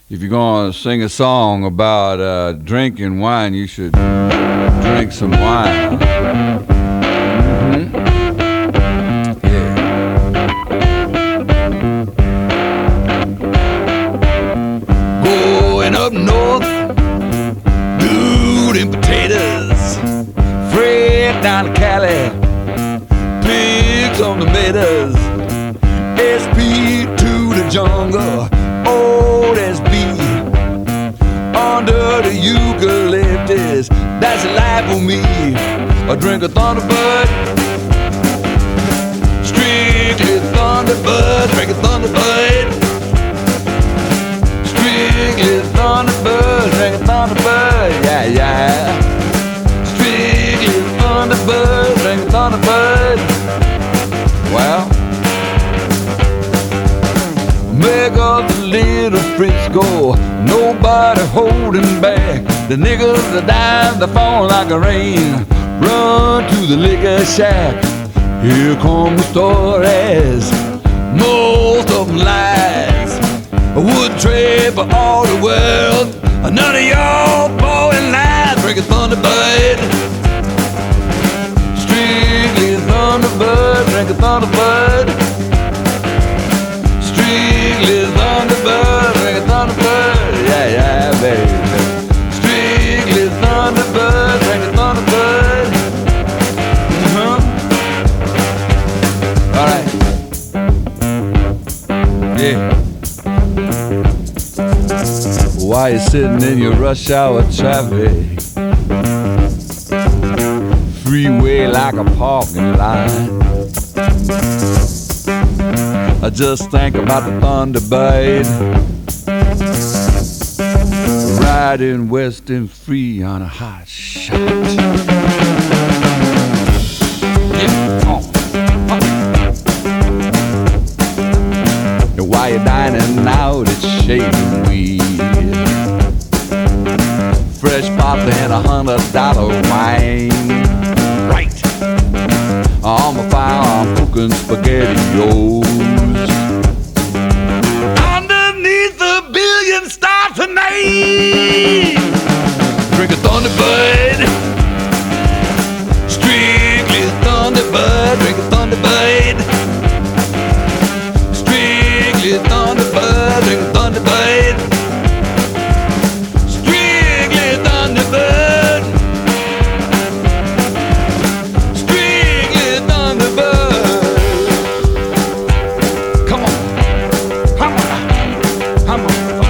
if you're gonna sing a song about drinking wine, you should drink some wine. Yeah. Going up north, dude and potatoes. Fred down to Cali, pigs on the meadows. SP to the jungle, old SB under the eucalyptus. That's life for me. I drink a Thunderbird, strictly Thunderbird. Drink a Thunderbird, strictly Thunderbird. Drink a Thunderbird, yeah, yeah. Strictly Thunderbird, drink a Thunderbird. Well, make up the little Frisco, nobody holding back. The niggas are dying, they're falling like a rain. Run to the liquor shack. Here come the stories, most of them lies. I would trade for all the world. None of y'all blowing lies. Drink a Thunderbird, strictly Thunderbird. Drink a Thunderbird, strictly Thunderbird. Drink a Thunderbird, yeah, yeah, baby. Strictly Thunderbird. Drink a Thunderbird. All right. Yeah. While you're sitting in your rush hour traffic, freeway like a parking lot, I just think about the Thunderbird, riding west and free on a hot shot. Yeah. And while you're dining out, it's shaving weed, fresh pop and $100 wine. Right. On my fire, I'm cooking SpaghettiOs underneath the billion star tonight. Drink a Thunderbird, strictly Thunderbird. Drink a Thunderbird, strictly Thunderbird. Drink a Thunderbird, strictly Thunderbird, strictly Thunderbird. Come on, come on, come on.